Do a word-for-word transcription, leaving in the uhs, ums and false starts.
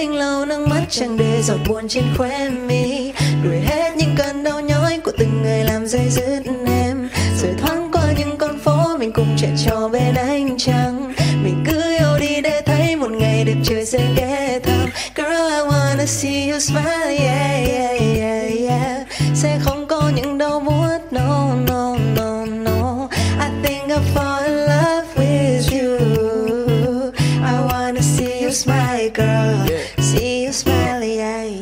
anh lâu nước mắt chẳng để giọt buồn trên khóe mi, đuổi hết những cơn đau nhói của từng người làm dây dứt em. Rồi thoáng qua những con phố mình cùng chạy trò bên ánh trăng, mình cứ yêu đi để thấy một ngày đẹp trời sẽ ghé thăm. Girl, I wanna see you smile, yeah, yeah.